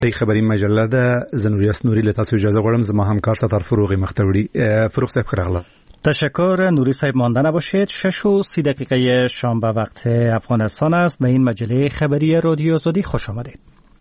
د خبري مجله د زنوریاس نوري له تاسو اجازه غواړم زما همکار ستار فروغی مختوری. فروغ صاحب خیرغلا. تشکر نوری صاحب. مانده نباشید. 6:30 شام به وقت افغانستان است. به این مجله خبری رادیو آزادی خوش آمدید.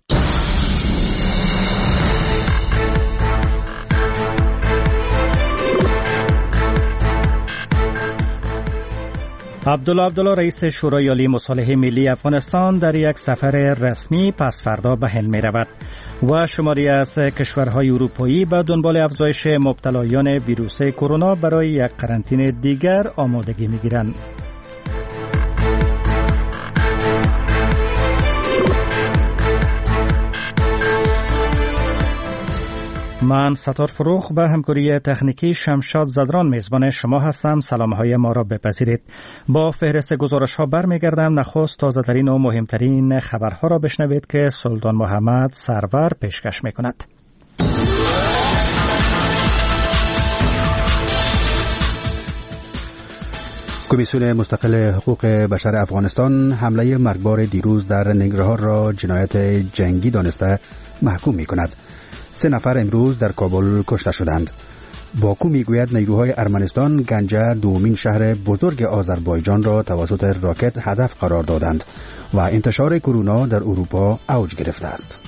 عبدالله رئیس شورای عالی مصالحه ملی افغانستان در یک سفر رسمی پس فردا به هند می رود و شماری از کشورهای اروپایی به دنبال افزایش مبتلایان ویروس کرونا برای یک قرنطینه دیگر آمادگی می گیرند. من ستار فروغ به همکاری تکنیکی شمشاد زدران میزبان شما هستم. سلامهای ما را بپذیرید. با فهرست گزارش ها برمیگردم. نخست تازه ترین و مهمترین خبرها را بشنوید که سلطان محمد سرور پیشکش میکند. کمیسیون مستقل حقوق بشر افغانستان حمله مرگبار دیروز در ننگرهار را جنایت جنگی دانسته محکوم میکند. 3 نفر امروز در کابل کشته شدند. باکو میگوید نیروهای ارمنستان گنجه دومین شهر بزرگ آذربایجان را توسط راکت هدف قرار دادند و انتشار کرونا در اروپا اوج گرفته است.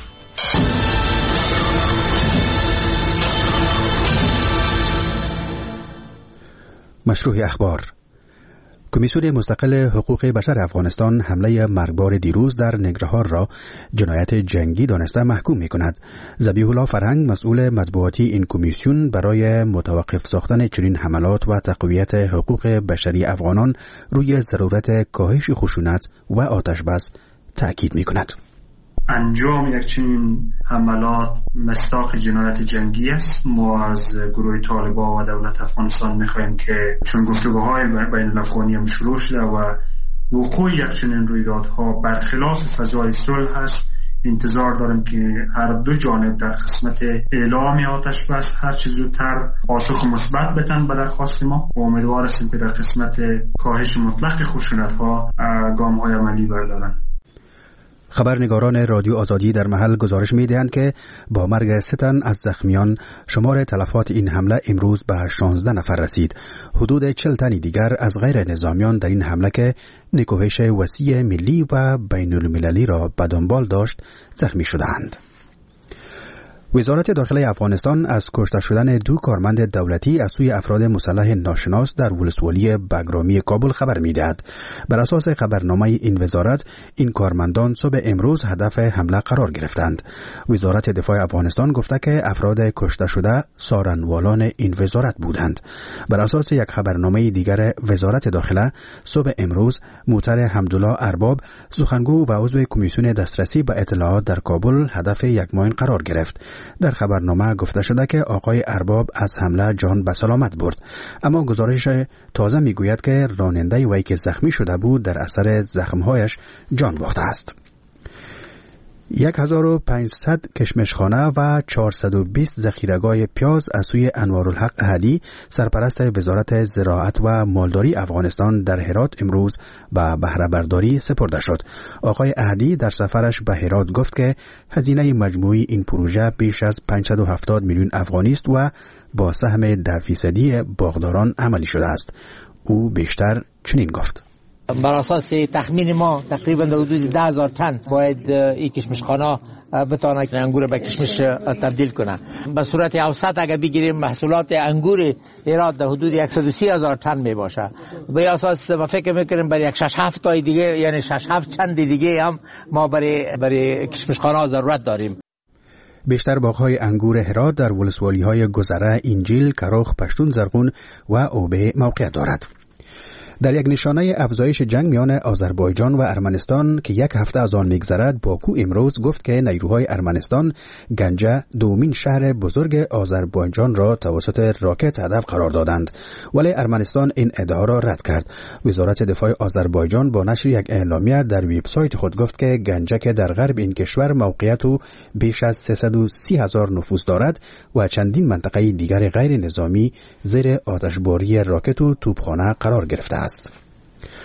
مشروع اخبار. کمیسیون مستقل حقوق بشر افغانستان حمله مرگبار دیروز در ننگرهار را جنایت جنگی دانسته محکوم می کند. ذبیح الله فرهنگ مسئول مطبوعاتی این کمیسیون برای متوقف ساختن چنین حملات و تقویت حقوق بشری افغانان روی ضرورت کاهش خشونت و آتش بس تأکید می کند. انجام یک چنین حملات مصداق جنایت جنگی است. ما از گروه طالبان و دولت افغانستان می‌خواهیم که چون گفتگوهای بین الافغانی هم شروع شده و وقوع یک چنین رویدادها برخلاف فضای صلح است، انتظار داریم که هر دو جانب در قسمت اعلام آتش بس هر چه زودتر پاسخ مثبت بدن به درخواست ما و امیدوار هستیم که در قسمت کاهش مطلق خشونت‌ها گام‌های عملی بردارند. خبرنگاران رادیو آزادی در محل گزارش می‌دهند که با مرگ 3 تن از زخمیان شمار تلفات این حمله امروز به 16 نفر رسید. حدود 40 تن دیگر از غیر نظامیان در این حمله که نکوهش وسیع ملی و بین المللی را به دنبال داشت زخمی شدند. وزارت داخلی افغانستان از کشته شدن 2 کارمند دولتی از سوی افراد مسلح ناشناس در ولسوالی بگرامی کابل خبر می‌دهد. بر اساس خبرنامه این وزارت این کارمندان صبح امروز هدف حمله قرار گرفتند. وزارت دفاع افغانستان گفته که افراد کشته شده سارنوالان این وزارت بودند. بر اساس یک خبرنامه دیگر وزارت داخله صبح امروز موتر حمدالله ارباب سخنگو و عضو کمیسیون دسترسی به اطلاعات در کابل هدف یک ماین قرار گرفت. در خبرنامه گفته شده که آقای ارباب از حمله جان به سلامت برد، اما گزارش تازه میگوید که راننده وی که زخمی شده بود در اثر زخمهایش جان باخته است. 1500 کشمشخانه و 420 ذخیره‌گاه پیاز از سوی انوارالحق احدی سرپرست وزارت زراعت و مالداری افغانستان در هرات امروز به بهره برداری سپرده شد. آقای احدی در سفرش به هرات گفت که هزینه مجموعی این پروژه بیش از 570 میلیون افغانی است و با سهم 10% باغداران عملی شده است. او بیشتر چنین گفت: بر اساس تخمین ما تقریبا در حدود 10,000 تن باید این کشمشخانه بتونه انگور به کشمش تبدیل کنه. به صورت اوسط اگر بگیریم محصولات انگور ایراد در حدود 130,000 تن می باشه. به اساس ما فکر میکنیم برای 6-7 تا دیگه، یعنی 6-7 چند دیگه هم ما برای کشمشخانه ضرورت داریم. بیشتر باغ‌های انگور هرات در ولسوالی‌های گذره، انجیل، کروخ، پشتون، زرغون و اوبه موقعیت دارد. در یک نشانه افزایش جنگ میان آذربایجان و ارمنستان که یک هفته از آن میگذرد، باکو امروز گفت که نیروهای ارمنستان گنجه دومین شهر بزرگ آذربایجان را توسط راکت هدف قرار دادند، ولی ارمنستان این ادعا را رد کرد. وزارت دفاع آذربایجان با نشر یک اعلامیه در وبسایت خود گفت که گنجه که در غرب این کشور موقعیت و بیش از 330,000 نفوس دارد و چندین منطقه دیگر غیر نظامی زیر آتشباری راکت و توپخانه قرار گرفته است.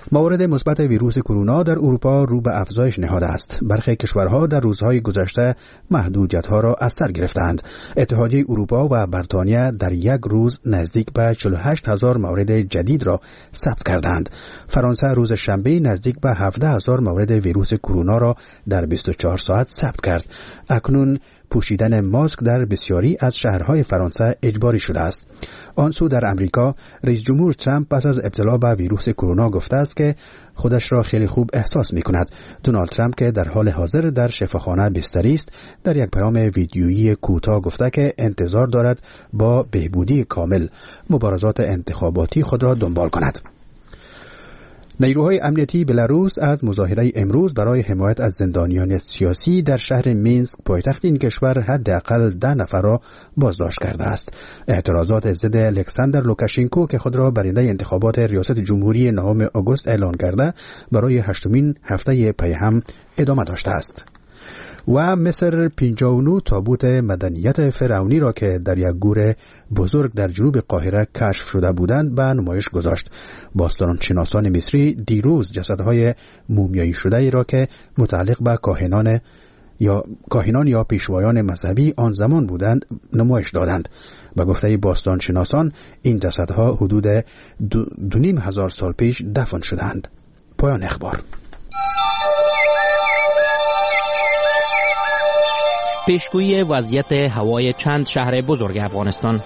موارد مثبت ویروس کرونا در اروپا رو به افزایش نهاده است. برخی کشورها در روزهای گذشته محدودیت‌ها را از سر گرفتند. اتحادیه اروپا و بریتانیا در یک روز نزدیک به 48,000 مورد جدید را ثبت کردند. فرانسه روز شنبه نزدیک به 17,000 مورد ویروس کرونا را در 24 ساعت ثبت کرد. اکنون پوشیدن ماسک در بسیاری از شهرهای فرانسه اجباری شده است. آن سو در امریکا رئیس جمهور ترامپ پس از ابتلا به ویروس کرونا گفته است که خودش را خیلی خوب احساس می کند. دونالد ترامپ که در حال حاضر در شفاخانه بستری است، در یک پیام ویدیویی کوتاه گفته که انتظار دارد با بهبودی کامل مبارزات انتخاباتی خود را دنبال کند. نیروهای امنیتی بلاروس از مظاهره امروز برای حمایت از زندانیان سیاسی در شهر مینسک پایتخت این کشور حداقل 10 نفر را بازداشت کرده است. اعتراضات ضد الکساندر لوکاشنکو که خود را برنده انتخابات ریاست جمهوری 9 آگوست اعلان کرده برای 8مین هفته پی هم ادامه داشته است. و مصر 59 تابوت مدنیت فرعونی را که در یک گور بزرگ در جنوب قاهره کشف شده بودند به نمایش گذاشت. باستانشناسان مصری دیروز جسدهای مومیایی شده ای را که متعلق به کاهنان یا پیشوایان مذهبی آن زمان بودند نمایش دادند. به گفته باستانشناسان این جسدها حدود 2,500 سال پیش دفن شدند. پایان اخبار. پیشگویی وضعیت هوای چند شهر بزرگ افغانستان.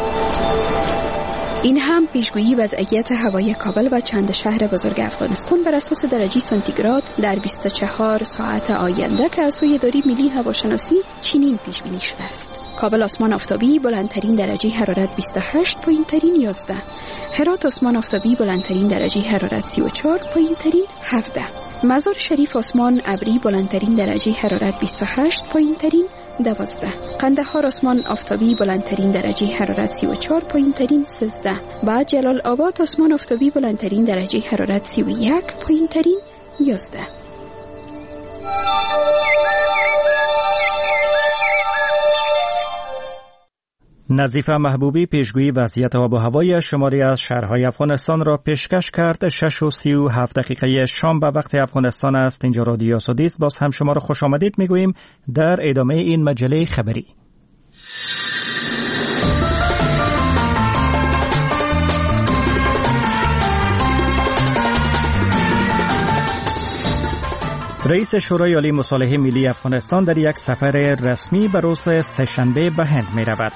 این هم پیشگویی وضعیت هوای کابل و چند شهر بزرگ افغانستان بر اساس درجه سانتیگراد در 24 ساعت آینده که از سوی اداره ملی هواشناسی چنین پیش بینی شده است. کابل آسمان آفتابی بلندترین درجه حرارت 28، پایینترین 11. هرات آسمان آفتابی بلندترین درجه حرارت 34، پایینترین 17. مزار شریف آسمان ابری بلندترین درجه حرارت 28، پایینترین 12. قندهار آسمان آفتابی بلندترین درجه حرارت 34، پایینترین 13. بعد جلال آباد آسمان آفتابی بلندترین درجه حرارت 31، پایینترین 11. نظیفه محبوبی پیشگویی وضعیت آب و هوای شماری از شهرهای افغانستان را پیشکش کرد. 6:37 شام به وقت افغانستان است. اینجا رادیو آزادی است. باز هم شما را خوش آمدید میگوییم در ادامه این مجله خبری. رئیس شورای عالی مصالحه ملی افغانستان در یک سفر رسمی به روز سه‌شنبه به هند می رود.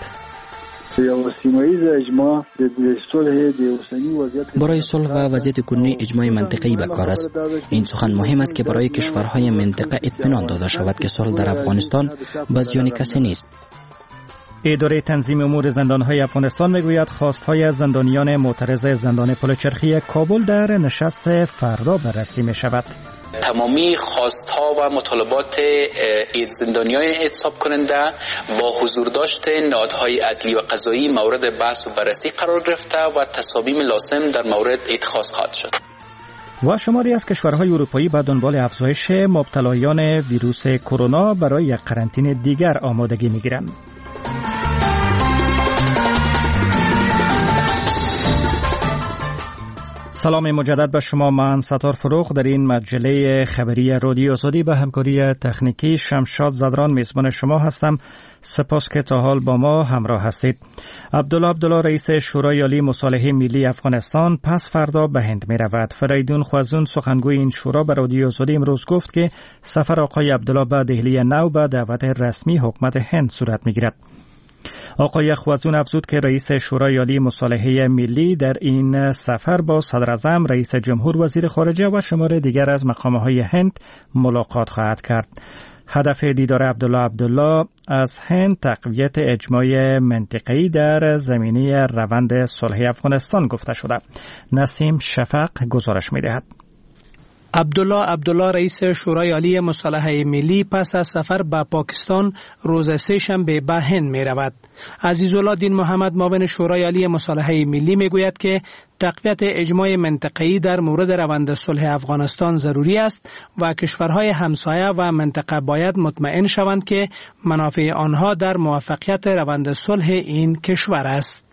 برای صلح و وضعیت کنونی اجماع منطقه‌ای به کار است. این سخن مهم است که برای کشورهای منطقه اطمینان داده شود که صلح در افغانستان به زیان کسی نیست. اداره تنظیم امور زندانهای افغانستان میگوید خواستهای زندانیان معترض زندان پلچرخی کابل در نشست فردا بررسی می شود. تمامی خواستها و مطالبات زندانیان اعتصاب کننده با حضور داشت نهادهای عدلی و قضایی مورد بحث و بررسی قرار گرفته و تصامیم لازم در مورد اتخاذ خواهد شد. و شماری از کشورهای اروپایی به دنبال افزایش مبتلایان ویروس کرونا برای یک قرنطینه دیگر آمادگی می‌گیرند. سلام مجدد به شما. من ستار فروخ در این مجله خبری رادیو آزادی به همکاری تکنیکی شمشاد زدران میزبان شما هستم. سپاس که تا حال با ما همراه هستید. عبدالله رئیس شورای عالی مصالحه ملی افغانستان پس فردا به هند می رود. فریدون خوازون سخنگوی این شورا به رادیو آزادی امروز گفت که سفر آقای عبدالله به دهلی نو به دعوت رسمی حکومت هند صورت می گیرد. آقای خوازون افزود که رئیس شورای عالی مصالحه ملی در این سفر با صدر اعظم، رئیس جمهور، وزیر خارجه و شمار دیگر از مقامهای هند ملاقات خواهد کرد. هدف دیدار عبدالله از هند تقویت اجماع منطقه‌ای در زمینه روند صلح افغانستان گفته شده. نسیم شفق گزارش می‌دهد. عبدالله رئیس شورای عالی مصالحه ملی پس از سفر به پاکستان روز سه‌شنبه به هند می رود. عزیزالله دین محمد معاون شورای عالی مصالحه ملی می گوید که تقویت اجماع منطقه‌ای در مورد روند صلح افغانستان ضروری است و کشورهای همسایه و منطقه باید مطمئن شوند که منافع آنها در موفقیت روند صلح این کشور است.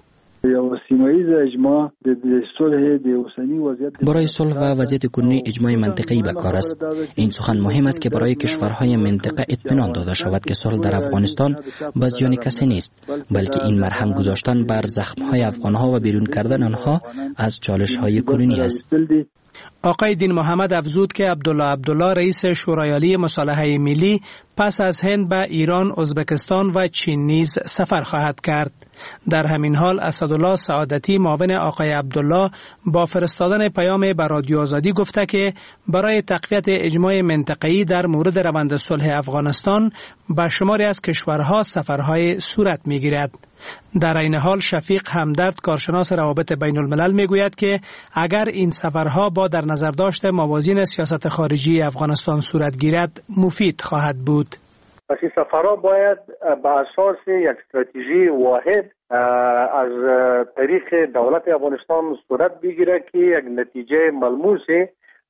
برای صلح و وضعیت کنونی اجماع منطقه‌ای به کار است. این سخن مهم است که برای کشورهای منطقه اطمینان داده شود که صلح در افغانستان به زیان کسی نیست، بلکه این مرهم گذاشتن بر زخم‌های افغان‌ها و بیرون کردن آنها از چالش‌های کنونی است. آقای دین محمد افزود که عبدالله رئیس شورای عالی مصالحه ملی پس از هند به ایران، ازبکستان و چین نیز سفر خواهد کرد. در همین حال اسدالله سعادتی معاون آقای عبدالله با فرستادن پیام به رادیو آزادی گفته که برای تقویت اجماع منطقه‌ای در مورد روند صلح افغانستان به شماری از کشورها سفرهای صورت می‌گیرد. در این حال شفیق همدرد کارشناس روابط بین الملل میگوید که اگر این سفرها با در نظر داشت موازین سیاست خارجی افغانستان صورت گیرد مفید خواهد بود. پس این سفرها باید به اساس یک استراتژی واحد از طریق دولت افغانستان صورت بگیره که یک نتیجه ملموسی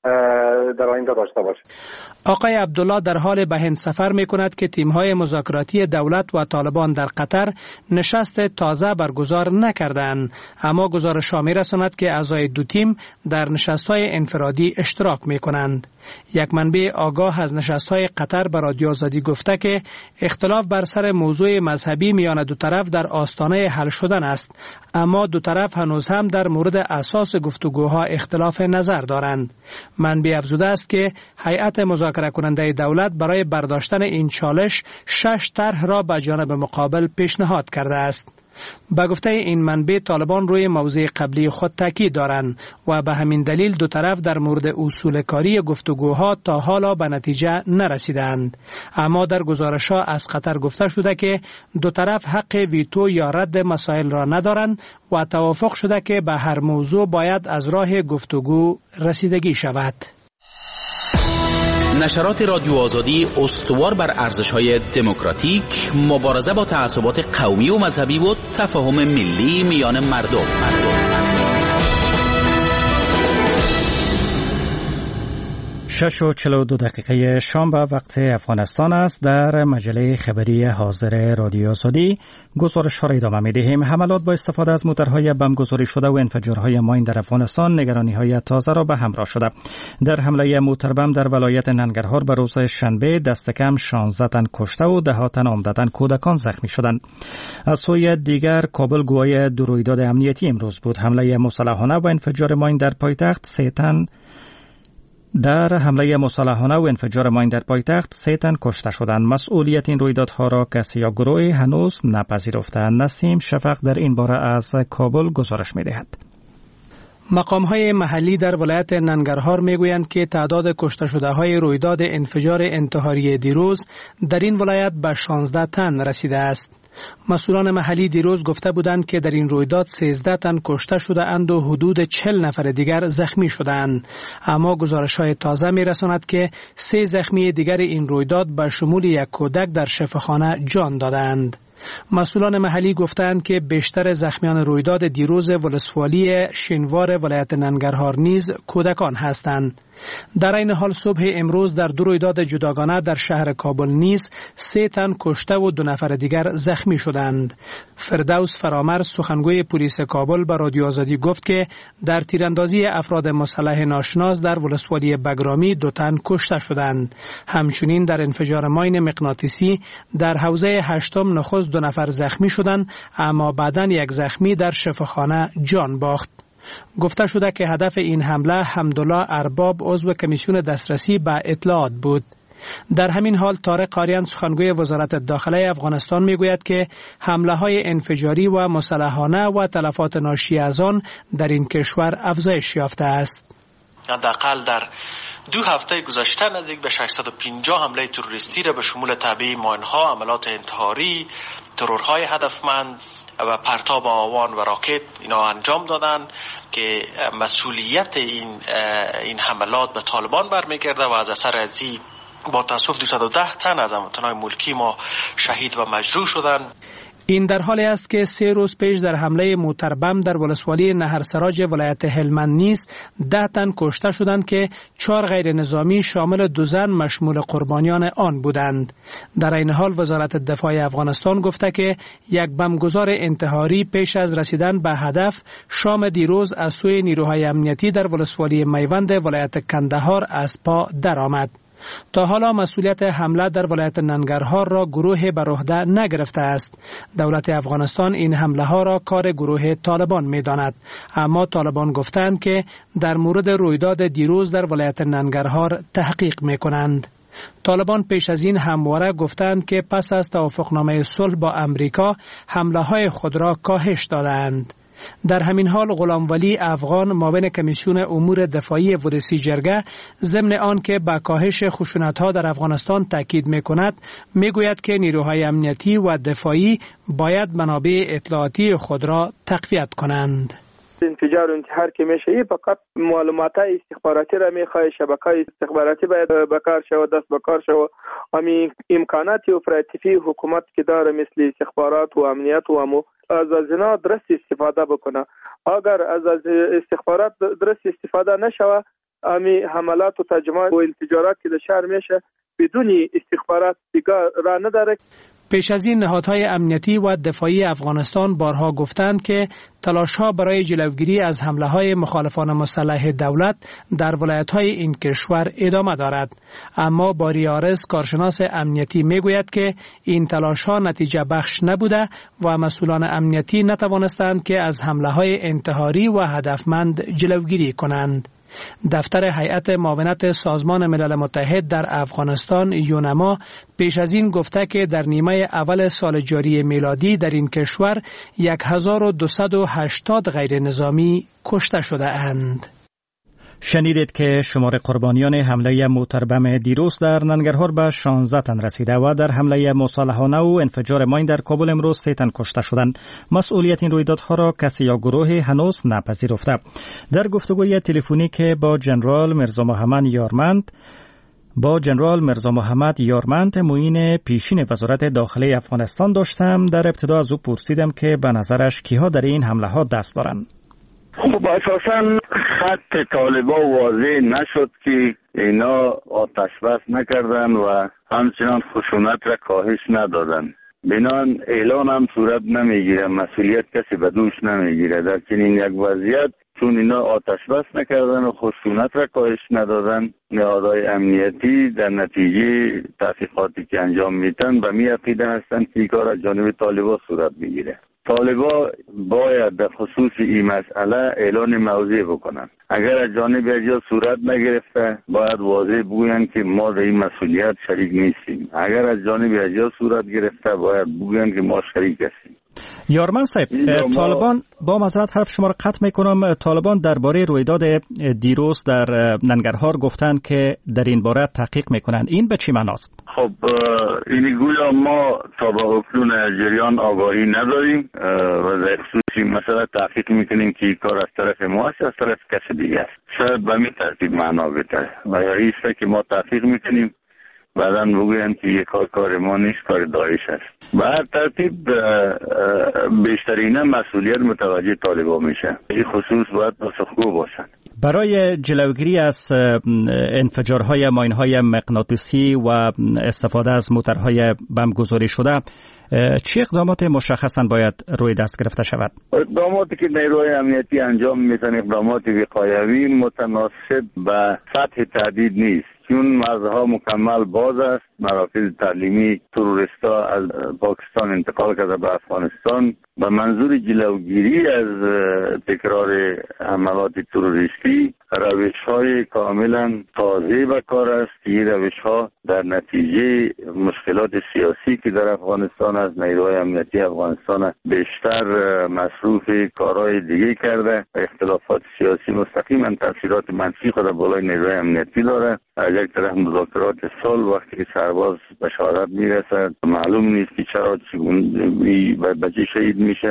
در آینده داشته باشه. آقای عبدالله در حال به هند سفر می کند که تیم‌های مذاکراتی دولت و طالبان در قطر نشست تازه برگزار نکردند، اما گزارش‌ها می‌رساند که اعضای دو تیم در نشست‌های انفرادی اشتراک می‌کنند. یک منبع آگاه از نشست‌های قطر به رادیو آزادی گفته که اختلاف بر سر موضوع مذهبی میان دو طرف در آستانه حل شدن است، اما دو طرف هنوز هم در مورد اساس گفتگوها اختلاف نظر دارند. منبع افزوده است که هیئت مذاکره کننده دولت برای برداشتن این چالش 6 طرح را به جانب مقابل پیشنهاد کرده است. به گفته این منبع طالبان روی موضع قبلی خود تاکید دارند و به همین دلیل دو طرف در مورد اصول کاری گفتگوها تا حالا به نتیجه نرسیدند. اما در گزارش‌ها از قطر گفته شده که دو طرف حق ویتو یا رد مسائل را ندارند و توافق شده که به هر موضوع باید از راه گفتگو رسیدگی شود. نشرات رادیو آزادی استوار بر ارزش‌های دموکراتیک، مبارزه با تعصبات قومی و مذهبی و تفاهم ملی میان مردم. 6:42 شام به وقت افغانستان است. در مجله خبری حاضر رادیو آزادی گزارش‌ها را ادامه می‌دهیم. حملات با استفاده از موترهای بمبگذاری شده و انفجارهای ماین در افغانستان نگرانی‌های تازه را به همراه شده. در حمله موتربم در ولایت ننگرهار به روز شنبه دست کم 16 تن کشته و 10 تن عمدتاً کودکان زخمی شدند. از سوی دیگر کابل گواه دو رویداد امنیتی امروز بود. حمله مسلحانه و انفجار ماین در پایتخت 3 تن در حمله مسلحانه و انفجار ماین در پایتخت 3 تن کشته شدند. مسئولیت این رویدادها را کسی یا گروهی هنوز نپذیرفتند. نسیم شفق در این باره از کابل گزارش می‌دهد. مقام‌های محلی در ولایت ننگرهار می‌گویند که تعداد کشته شده‌های رویداد انفجار انتحاری دیروز در این ولایت به 16 تن رسیده است. مسئولان محلی دیروز گفته بودند که در این رویداد 13 تن کشته شده اند و حدود 40 نفر دیگر زخمی شدند. اما گزارش‌های تازه می‌رساند که 3 زخمی دیگر این رویداد به شمول یک کودک در شفاخانه جان دادند. مسئولان محلی گفتند که بیشتر زخمیان رویداد دیروز ولسوالی شینوار ولایت ننگرهار نیز کودکان هستند. در این حال صبح امروز در 2 رویداد جداگانه در شهر کابل نیز 3 تن کشته و 2 نفر دیگر زخمی شدند. فردوس فرامرز سخنگوی پلیس کابل به رادیو آزادی گفت که در تیراندازی افراد مسلح ناشناس در ولسوالی بگرامی 2 تن کشته شدند. همچنین در انفجار ماین مغناطیسی در حوزه 8 نخست 2 نفر زخمی شدند، اما بعداً یک زخمی در شفاخانه جان باخت. گفته شده که هدف این حمله حمدالله ارباب عضو کمیسیون دسترسی به اطلاعات بود. در همین حال طارق آریان سخنگوی وزارت داخله افغانستان میگوید که حمله های انفجاری و مسلحانه و تلفات ناشی از آن در این کشور افزایش یافته است. حداقل در 2 هفته گذشته نزدیک به 650 حمله تروریستی را به شمول تعبیه ماین‌ها، عملات انتحاری، ترورهای هدفمند و پرتاب آوان و راکت اینا انجام دادن که مسئولیت این حملات به طالبان برمیگرده و از اثر ازی با تاسف 210 تن از هموطنان ملکی ما شهید و مجروح شدند. این در حالی است که 3 روز پیش در حمله موتربم در ولسوالی نهرسراج ولایت هلمند نیز 10 تن کشته شدند که 4 غیر نظامی شامل 2 زن مشمول قربانیان آن بودند. در این حال وزارت دفاع افغانستان گفته که یک بمبگذار انتحاری پیش از رسیدن به هدف شام دیروز از سوی نیروهای امنیتی در ولسوالی میوند ولایت کندهار از پا درآمد. تا حالا مسئولیت حمله در ولایت ننگرهار را گروه بر عهده نگرفته است. دولت افغانستان این حمله ها را کار گروه طالبان می داند، اما طالبان گفتند که در مورد رویداد دیروز در ولایت ننگرهار تحقیق می کنند. طالبان پیش از این همواره گفتند که پس از توافقنامه صلح با امریکا حمله های خود را کاهش دادند. در همین حال غلام ولی افغان معاون کمیسیون امور دفاعی ودسی جرگه ضمن آن که به کاهش خشونت‌ها در افغانستان تاکید می‌کند می‌گوید که نیروهای امنیتی و دفاعی باید منابع اطلاعاتی خود را تقویت کنند. انفجار و انتحار که میشه فقط معلومات استخباراتی را میخواه، شبکه‌های استخباراتی باید بکار شود، دست بکار شود. همین امکانات اپراتیوی حکومت که داره مثل استخبارات و امنیت و از اینا درست استفاده بکنه. اگر از استخبارات درست استفاده نشود، همین حملات و تجمعات و انفجارات که در شهر میشه بدون استخبارات دیگه راه نداره. پیش از این نهادهای امنیتی و دفاعی افغانستان بارها گفتند که تلاش‌ها برای جلوگیری از حمله‌های مخالفان مسلح دولت در ولایت‌های این کشور ادامه دارد. اما باری آرز کارشناس امنیتی میگوید که این تلاش‌ها نتیجه بخش نبوده و مسئولان امنیتی نتوانستند که از حمله‌های انتحاری و هدفمند جلوگیری کنند. دفتر هیئت معاونت سازمان ملل متحد در افغانستان یونما پیش از این گفته که در نیمه اول سال جاری میلادی در این کشور 1280 غیر نظامی کشته شده اند. شنیدید که شمار قربانیان حمله موتربم دیروز در ننگرهار به 16 تن رسیده و در حمله مصالحانه و انفجار ماین در کابل امروز 3 تن کشته شدند. مسئولیت این رویدادها را کسی یا گروه هنوز نپذیرفته. در گفتگوی تلفنی که با جنرال مرزا محمد یارمند معین پیشین وزارت داخلی افغانستان داشتم، در ابتدا از او پرسیدم که به نظرش کیها در این حمله ها دست دارند. خب اساساً خط طالبا واضح نشد که اینا آتش بس نکردن و همچنان خشونت را کاهش ندادن. بنان اعلان هم صورت نمیگیره، مسئولیت کسی به دوش نمیگیره. در چنین یک وضعیت چون اینا آتش بس نکردن و خشونت را کاهش ندادن، نهادهای امنیتی در نتیجه تحقیقاتی که انجام میدن به می عقیده هستند که این کار از جانب طالبا صورت میگیره. طالبا باید در خصوص این مسئله اعلان موضع بکنن. اگر از جانب اجیا صورت نگرفته باید واضح بگوین که ما در این مسئولیت شریک نیستیم. اگر از جانب اجیا صورت گرفته باید بگوین که ما شریک هستیم. یارمن صاحب، طالبان با معذرت حرف شما را قطع میکنم، طالبان درباره رویداد دیروز در ننگرهار گفتند که در این باره تحقیق میکنند. این به چی معناست؟ خب این گویا ما تا به اکنون جریان آگاهی نداریم و در خصوصی مسئله تحقیق میکنیم که کار از طرف ما است از طرف کسی دیگه است. شاید به می ترتیب معنا بده و ایسته که ما تحقیق میکنیم بعداً بگویم که یک کار ما نیست، کار داعش است. به هر ترتیب بیشترین مسئولیت متوجه طالبا میشه. این خصوص باید پاسخگو باشند. برای جلوگیری از انفجارهای ماین‌های مغناطیسی و استفاده از موترهای بمبگذاری شده چه اقدامات مشخصاً باید روی دست گرفته شود؟ اقداماتی که نیروهای امنیتی انجام میدن اقدامات وقایوی متناسب با سطح تهدید نیست. چون مرزها مکمل باز است، مراکز تعلیمی تروریستا از پاکستان انتقال کرده به افغانستان به منظور جلوگیری از تکرار حملات تروریستی روش‌های کاملا تازه به کار است. این روش‌ها در نتیجه مشکلات سیاسی که در افغانستان از نیروهای امنیتی افغانستان بیشتر مصروف کارهای دیگه کرده و اختلافات سیاسی مستقیما تاثیرات منفی خود بالای نیروهای امنیتی داره. از یک طرف مذاکرات صلح وقتی که سرباز به شهادت میرسد معلوم نیست که چرا به چه شهید میشه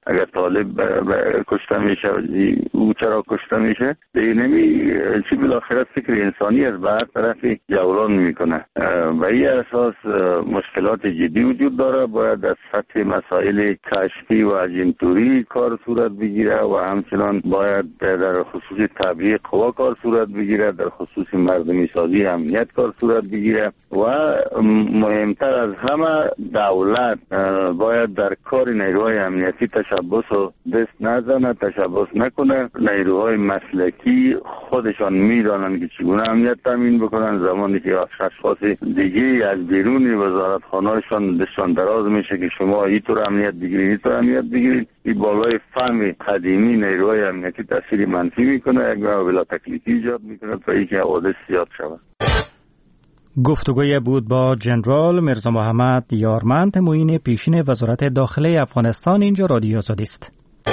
اگر طالب کشته میشه او چرا کشته میشه دیگه چی بالاخره فکر انسانی از بر طرف جولان میکنه و این اساس مشکلات جدی وجود داره. باید از سطح مسائل کشفی و اجنتوری کار صورت بگیره و همچنان باید در خصوص تبلیغ قوا کار صورت بگیره، در خصوص مردمی سازی امنیت کار صورت بگیره و مهمتر از همه دولت باید در کار نیروهای امنیتی تشبث و دست نزنه، تشبث نکنه. نیروهای مسلکی خودشان میدانند که چگونه امنیت تامین بکنن. زمانی که اشخاص دیگه از بیرون وزارتخانه‌شان دستشان دراز میشه که شما اینطور امنیت بگیرید، این بالای فهم قدیمی نیروهای امنیتی تاثیر منفی میکنه، یک بلا تکلیفی ایجاد میکنه تا اینکه حوادث زیاد شود. گفتگوی بود با جنرال میرزا محمد یارمند، معین پیشین وزارت داخله افغانستان. اینجا رادیو آزادی است.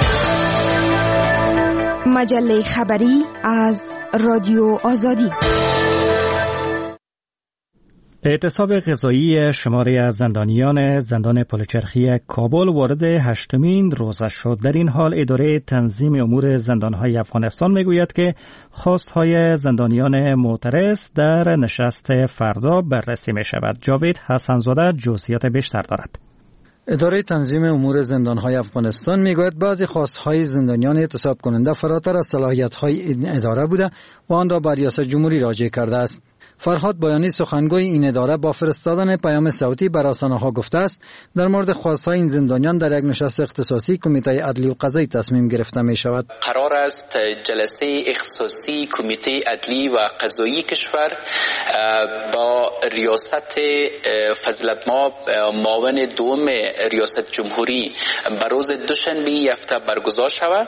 مجله خبری از رادیو آزادی. اعتصاب غذایی شماری از زندانیان زندان پلچرخی کابل وارد 8مین روزه شد. در این حال اداره تنظیم امور زندانهای افغانستان میگوید که خواستهای زندانیان معترض در نشست فردا بررسی می شود. جاوید حسنزاده جزئیات بیشتر دارد. اداره تنظیم امور زندانهای افغانستان میگوید بعضی خواستهای زندانیان اعتصاب کننده فراتر از صلاحیت‌های این اداره بوده و آن را بر ریاست جمهوری راجع کرده است. فرهاد بایانی سخنگوی این اداره با فرستادن پیام صوتی بر رسانه‌ها گفته است در مورد خواستهای این زندانیان در یک نشست اختصاصی کمیته عدلی و قضایی تصمیم گرفته می شود. قرار است جلسه اختصاصی کمیته عدلی و قضایی کشور با ریاست فضلت مآب معاون دوم ریاست جمهوری بر روز دوشنبه هفته برگزار شود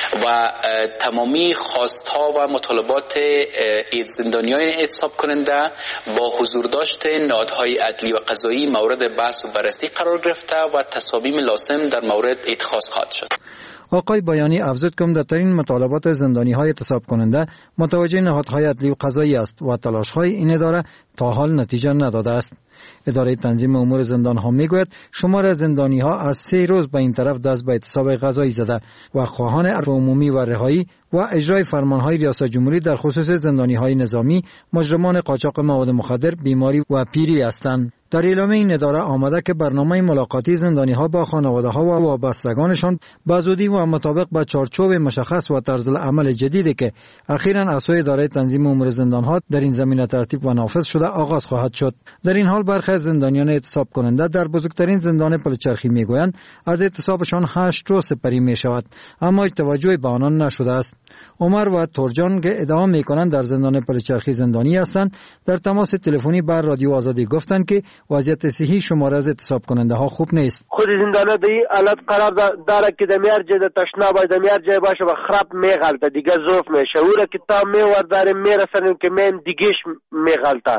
و تمامی خواستها و مطالبات زندانیان اعتصاب کننده با حضور داشته نهادهای عدلی و قضایی مورد بحث و بررسی قرار گرفته و تصامیم لازم در مورد اتخاذ خواهد شد. آقای بایانی افزود که عمده‌ترین مطالبات زندانی‌های اعتصاب کننده متوجه نهادهای عدلی و قضایی است و تلاش‌های این اداره تا حال نتیجه نداده است. اداره تنظیم امور زندان‌ها میگوید شمار زندانی‌ها از 3 روز به این طرف دست به اعتصاب قضایی زده و خواهان عفو عمومی و رهایی و اجرای فرمان‌های ریاست جمهوری در خصوص زندانی‌های نظامی، مجرمان قاچاق مواد مخدر، بیماری و پیری هستند. در اعلامیه این اداره آمده که برنامه ملاقاتی زندانی‌ها با خانواده‌ها و وابستگانشان به زودی و مطابق با چارچوب مشخص و طرز العمل جدیدی که اخیراً از سوی اداره تنظیم امور زندان‌ها در این زمینه ترتیب و نافذ شده آغاز خواهد شد. در این حال برخی از زندانیان اعتصاب کننده در بزرگترین زندان پلچرخی میگویند از اعتصابشان 8 روز سپری می شود، اما توجهی به آنان نشده است. عمر و تورجان که ادعا میکنند در زندان پلچرخی زندانی هستند در تماس تلفنی بر رادیو آزادی گفتند که وضعیت صحی شمار از اعتصاب کننده ها خوب نیست. خود زندانه به این حالت قرار داره که دمیار جای تشنا باشه، دمیار جای باشه و خراب میغلطه دیگه ضعف میشه. او را که تا میورداریم میرسونیم که من دیگهش میغلطه.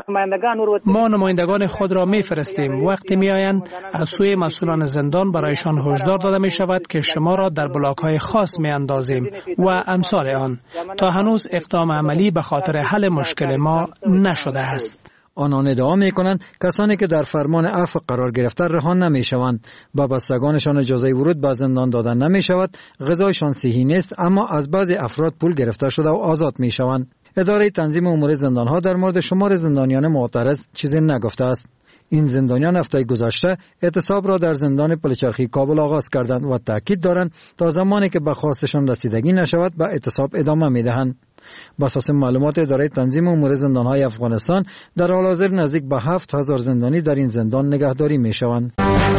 ما نمایندگان خود را میفرستیم، وقتی میآیند از سوی مسئولان زندان برایشان هشدار داده می شود که شما را در بلاک‌های خاص میاندازیم و امثال آن. تا هنوز اقدام عملی به خاطر حل مشکل ما نشده است. آنان ادعا می‌کنند کسانی که در فرمان عفو قرار گرفته رها نمی‌شوند، با بستگانشان اجازه ورود به زندان دادن نمی‌شود، غذایشان صحی نیست، اما از بعضی افراد پول گرفته شده و آزاد می‌شوند. اداره تنظیم امور زندان‌ها در مورد شمار زندانیان معترض چیزی نگفته است. این زندانیان هفته گذشته اعتصاب را در زندان پلچرخی کابل آغاز کردند و تاکید دارند تا زمانی که به خواستشان رسیدگی نشود به اعتصاب ادامه می‌دهند. بر اساس معلومات اداره تنظیم امور زندان‌های افغانستان در حال حاضر نزدیک به 7000 زندانی در این زندان نگهداری می‌شوند.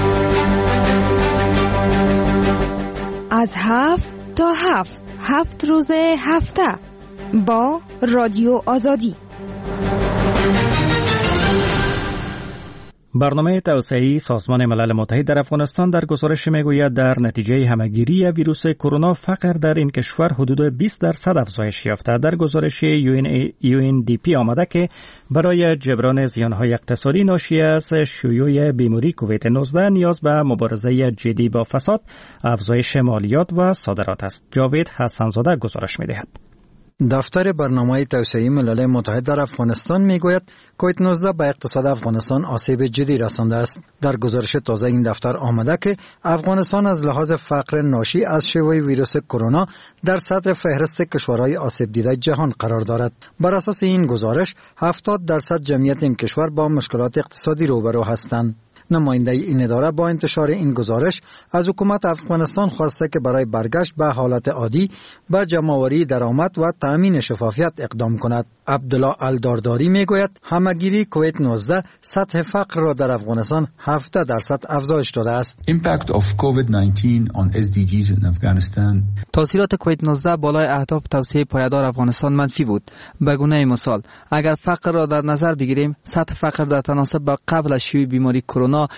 از 7 تا 7 روز هفته با رادیو آزادی. برنامه توسعه‌ای سازمان ملل متحد در افغانستان در گزارش میگوید در نتیجه همهگیری ویروس کرونا فقر در این کشور حدود 20% افزایش یافته. در گزارش UNDP آمده که برای جبران زیانهای اقتصادی ناشی از شیوع بیماری کووید 19 نیاز به مبارزه جدی با فساد، افزایش مالیات و صادرات است. جاوید حسنزاده گزارش می‌دهد. دفتر برنامه توسعه ملل متحد در افغانستان میگوید کووید 19 به اقتصاد افغانستان آسیب جدی رسانده است. در گزارش تازه این دفتر آمده که افغانستان از لحاظ فقر ناشی از شیوع ویروس کرونا در صدر فهرست کشورهای آسیب دیده جهان قرار دارد. بر اساس این گزارش 70% جمعیت این کشور با مشکلات اقتصادی روبرو هستند. نماینده این اداره با انتشار این گزارش از حکومت افغانستان خواسته که برای برگشت به حالت عادی به جمع‌آوری درآمد و تأمین شفافیت اقدام کند. عبدالله الدارداری میگوید همگیری کووید 19 سطح فقر را در افغانستان 17% افزایش داده است. Impact of COVID-19 on SDGs in Afghanistan. تاثیرات کووید 19 بالای اهداف توسعه پایدار افغانستان منفی بود. به گونه مثال اگر فقر را در نظر بگیریم سطح فقر در تناسب با قبل از شیوع بیماری کرونا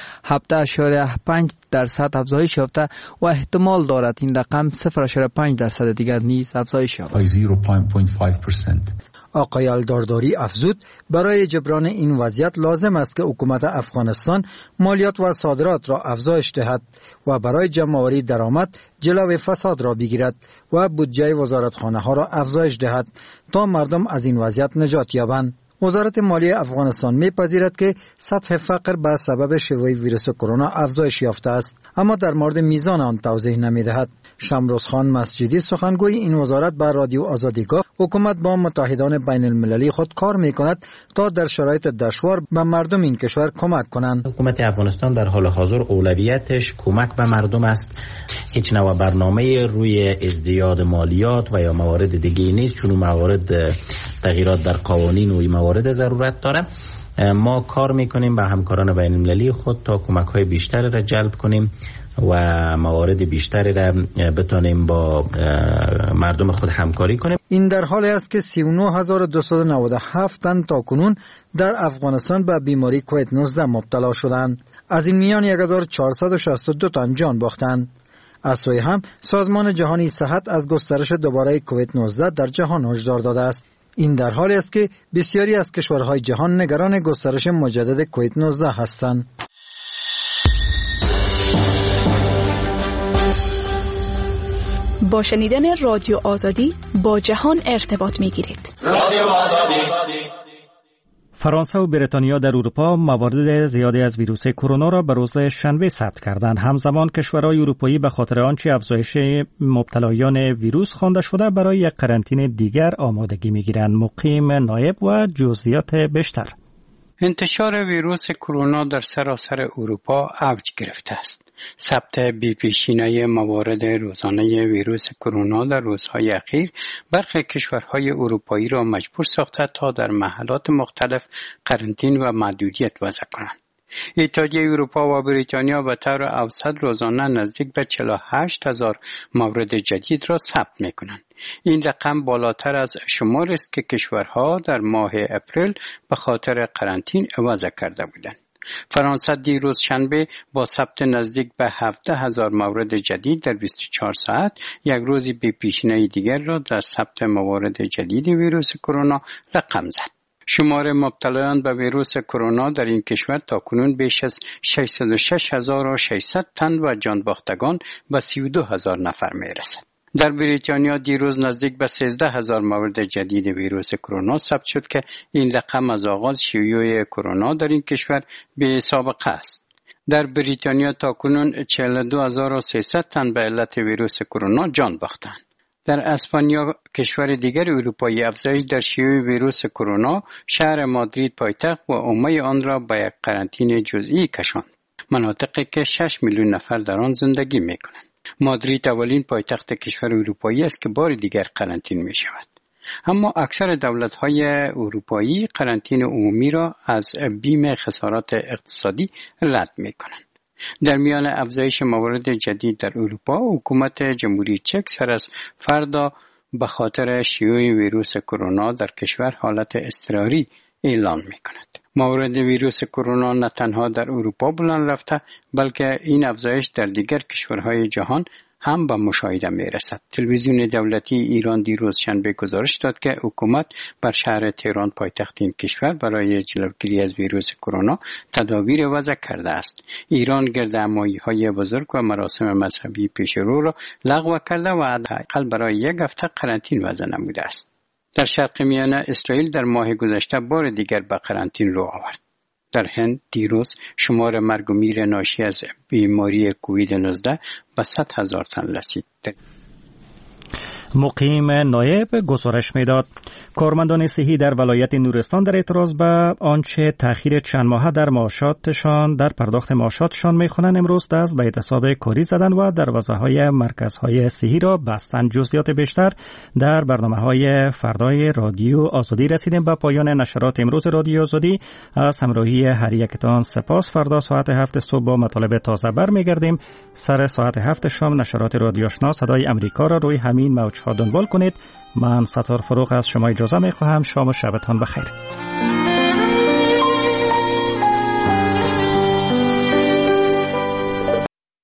17.5% افزایش یافته و احتمال دارد این رقم 0.5% دیگر نیز افزایش یابد. 0.5%. آقای الدارداری افزود برای جبران این وضعیت لازم است که حکومت افغانستان مالیات و صادرات را افزایش دهد و برای جمع‌آوری درآمد جلوی فساد را بگیرد و بودجه وزارتخانه ها را افزایش دهد تا مردم از این وضعیت نجات یابند. وزارت مالیه افغانستان می‌پذیرد که سطح فقر به سبب شیوع ویروس کرونا افزایش یافته است، اما در مورد میزان آن توضیح نمی‌دهد. شمروز خان مسجدی سخنگوی این وزارت به رادیو آزادی گفت حکومت با متحدان بین المللی خود کار می‌کند تا در شرایط دشوار به مردم این کشور کمک کنند. حکومت افغانستان در حال حاضر اولویتش کمک به مردم است. هیچ نوع برنامه روی ازدیاد مالیات و یا موارد دیگه نیست، چون موارد تغییرات در قوانین و موارد ضرورت داره. ما کار میکنیم با همکاران بین المللی خود تا کمک های بیشتری را جلب کنیم و موارد بیشتری را بتونیم با مردم خود همکاری کنیم. این در حالی است که 39297 تن تاکنون در افغانستان به بیماری کووید 19 مبتلا شدند. از این میان 1462 تن جان باختند. از سوی هم سازمان جهانی صحت از گسترش دوباره کووید 19 در جهان هشدار داده است. این در حالی است که بسیاری از کشورهای جهان نگران گسترش مجدد کووید 19 هستند. با شنیدن رادیو آزادی با جهان ارتباط می‌گیرید. رادیو آزادی. فرانسه و بریتانیا در اروپا موارد زیادی از ویروس کرونا را به روز شنبه ثبت کردند. همزمان کشورهای اروپایی به خاطر آنچه افزایش مبتلایان ویروس خوانده شده برای یک قرنطینه دیگر آمادگی می‌گیرند. مقیم نایب و جزئیات بیشتر. انتشار ویروس کرونا در سراسر اروپا اوج گرفته است. ثبت بی‌پیشینه موارد روزانه ویروس کرونا در روزهای اخیر برخی کشورهای اروپایی را مجبور ساخته تا در محلات مختلف قرنطینه و محدودیت وضع کنند. اتحادیه اروپا و بریتانیا به طور اوسط روزانه نزدیک به 48,000 مورد جدید را ثبت می‌کنند. این رقم بالاتر از شماری است که کشورها در ماه اپریل به خاطر قرنطینه وضع کرده بودند. فرانسه دیروز شنبه با ثبت نزدیک به 17,000 مورد جدید در 24 ساعت یک روز بی‌پیشینه دیگر را در ثبت موارد جدید ویروس کرونا رقم زد. شمار مبتلایان به ویروس کرونا در این کشور تاکنون بیش از 606,600 تن و جانباختگان به 32,000 نفر میرسد. در بریتانیا دیروز نزدیک به 13,000 مورد جدید ویروس کرونا ثبت شد که این رقم از آغاز شیوع کرونا در این کشور بی سابقه است. در بریتانیا تاکنون 42,300 تن به علت ویروس کرونا جان باختند. در اسپانیا کشور دیگر اروپایی افزایش در شیوع ویروس کرونا شهر مادرید پایتخت و عمه آن را به یک قرنطینه جزئی کشاند. مناطقی که 6 میلیون نفر در آن زندگی می‌کنند. مادرید اولین پایتخت کشور اروپایی است که بار دیگر قرنطینه می‌شود. اما اکثر دولت‌های اروپایی قرنطینه عمومی را از بیم خسارات اقتصادی رد می‌کنند. در میان افزایش موارد جدید در اروپا، حکومت جمهوری چک سر از فردا به خاطر شیوع ویروس کرونا در کشور حالت اضطراری اعلان می‌کند. موارد ویروس کرونا نه تنها در اروپا بلند رفته، بلکه این افزایش در دیگر کشورهای جهان هم به مشاهده می‌رسد. تلویزیون دولتی ایران دیروز شنبه گزارش داد که حکومت بر شهر تهران پایتخت این کشور برای جلوگیری از ویروس کرونا تدابیر وضع کرده است. ایران گردهمایی‌های بزرگ و مراسم مذهبی پیشرو را لغو کرده و حداقل برای یک هفته قرنطینه وضع نموده است. در شرق میانه اسرائیل در ماه گذشته بار دیگر به قرنطینه رو آورد. در هند دیروز شمار مرگ و میر ناشی از بیماری کووید 19 به 100,000 تن رسید. مقیم نایب گزارش میداد. کارمندان صحی در ولایت نورستان در اعتراض به آنچه تأخیر چند ماهه در معاشاتشان در پرداخت معاشاتشان میخوانند امروز دست به اعتصاب کاری زدند و دروازه‌های مرکزهای صحی را بستند. جزئیات بیشتر در برنامه‌های فردای رادیو آزادی. رسیدیم به پایان نشرات امروز رادیو آزادی. از همراهی هر یکتان سپاس. فردا ساعت 7 صبح با مطالب تازه برمیگردیم. سر ساعت 7 شام نشرات رادیو آشنا صدای امریکا را روی همین موج‌ها دنبال کنید. من ستار فروغ از شما اجازه می‌خواهم. شام و شبتان بخیر.